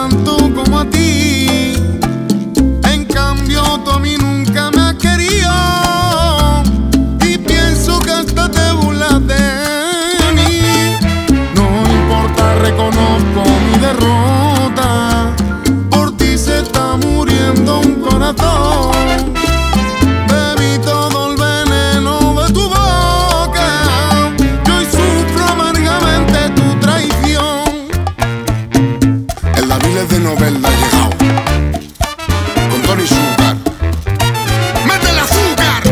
tanto como a ti. En cambio tú a mí nunca me has querido y pienso que hasta te burlas de mí. No importa, reconozco mi derrota. Por ti se está muriendo un corazón. Bebí todo el veneno de tu boca y hoy sufro amargamente tu traición. En la miles de novela he llegado con Tony Sugar. ¡Mete el azúcar!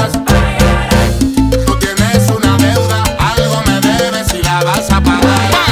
Tú tienes una deuda, algo me debes y la vas a pagar.